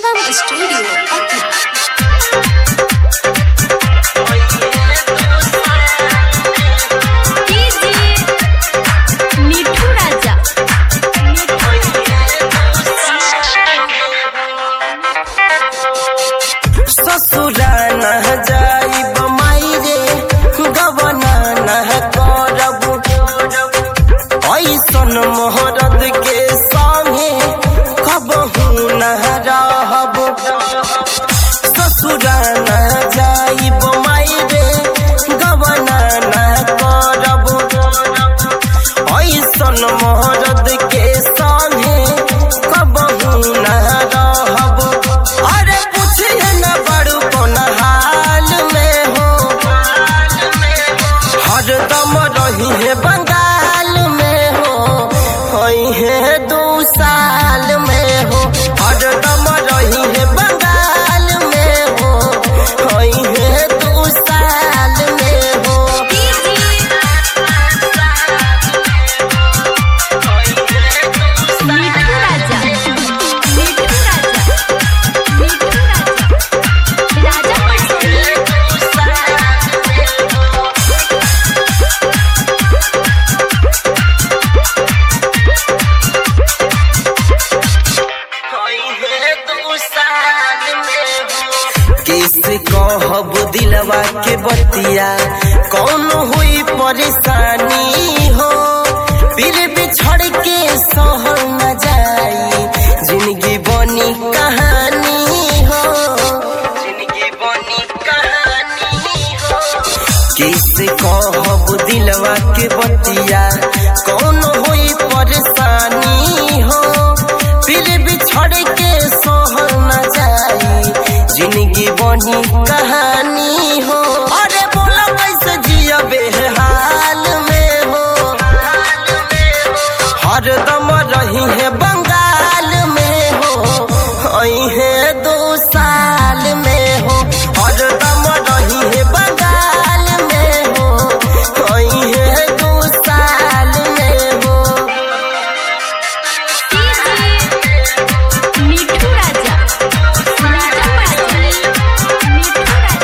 Shivam studio मिठू राजा। ससुरा न जाइब माई रे गवना न करब ऐसन मोहरत के संगे कबहू न रहब। ससुरा न जाइब माई रे गवना न करब ऐसन मोहरत के संगे कबहू न रहब। अरे पूछिए न बड़ू कौन हाल में हो, हरदम रही है बंगाल में हो, होई है 2 साल में हो। हरदम रही है बंगाल में हो, होई है 2 साल में हो। मिठू राजा, मिठू राजा, मिठू राजा, राजा कैसे कहब दिलवा के बतिया कौन हुई परेशानी हो, फिर बिछड़ के सहल न जाई जिंदगी बनी कहानी हो, जिंदगी बनी कहानी हो। कैसे कहब दिलवा के बतिया कौन हुई परेशानी हो, फिर बिछड़ के सहल न जाई जिंदगी बनी कहानी हो। अरे बोला कैसे जिया बेहाल में हो, हरदम रही है बंगाल में हो, आई है 2 साल में हो। हरदम रही है बंगाल में हो, आई है 2 साल में हो। मिठू राजा, राजा मिठू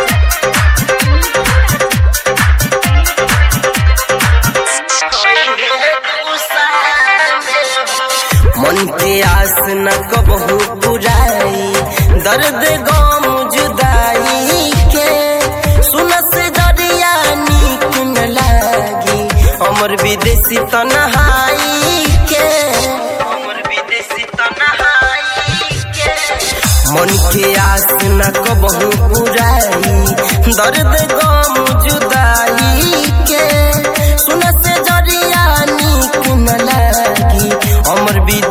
मन के आस न कबहू पुराई, दर्द गम जुदाई के सुन से दरिया नीक न लागी हमर विदेशी तन्हाई के, हमर विदेशी तन्हाई के। मन के आस न कबहू पुराई, दर्द गम जुदाई के सुन से दरिया नीक न लागी हमर